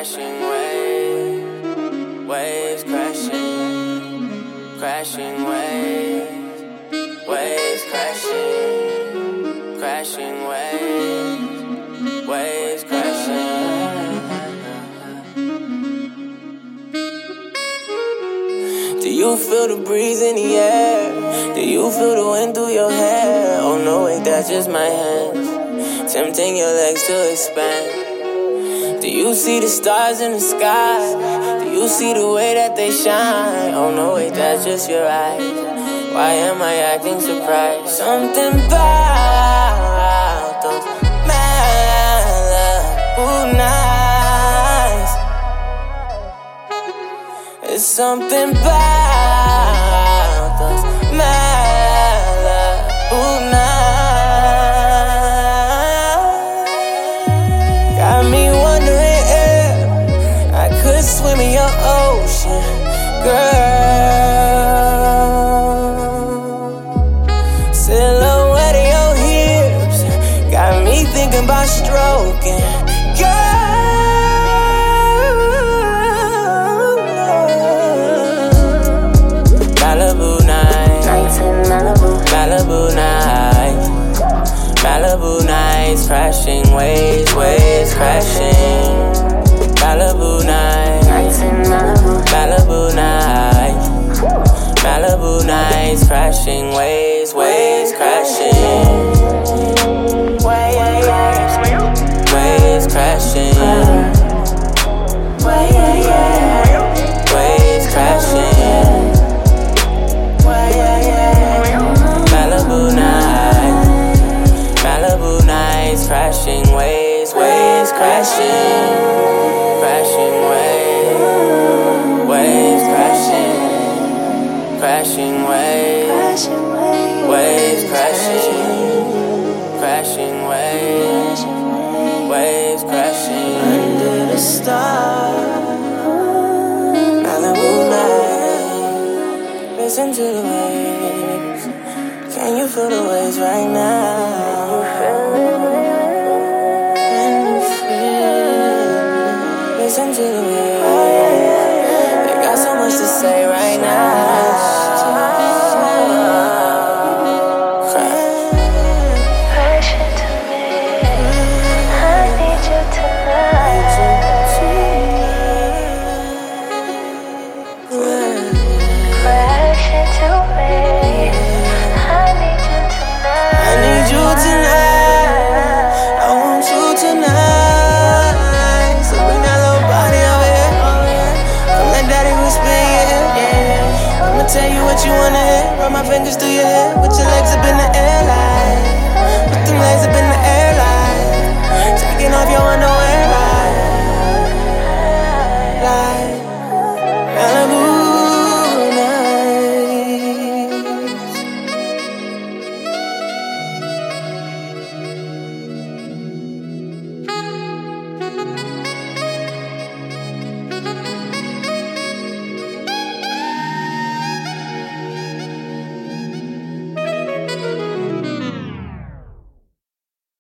crashing waves, waves crashing, crashing waves, waves crashing, crashing waves, waves crashing. Do you feel the breeze in the air? Do you feel the wind through your hair? Oh no, wait, that's just my hands tempting your legs to expand. Do you see the stars in the sky? Do you see the way that they shine? Oh no, wait, that's just your eyes. Why am I acting surprised? Something about those Malibu nights. It's something about those Malibu nights. Got me wondering if I could swim in your ocean, girl. Silhouette of your hips got me thinking about stroking, girl. Malibu nights in Malibu, Malibu nights, Malibu nights, crashing waves, waves crashing. Malibu nights in Malibu, Malibu nights, Malibu nights, crashing waves, waves crashing, waves crashing, waves crashing. Malibu nights, crashing waves, waves crashing, crashing waves, waves crashing, crashing waves, waves crashing, crashing